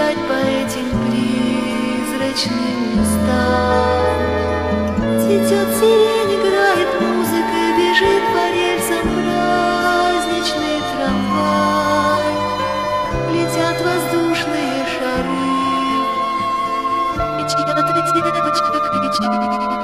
бежать по этим призрачным местам. Цветет сирень, играет музыка, бежит по рельсам праздничный трамвай. Летят воздушные шары, и чья-то девочка кричит.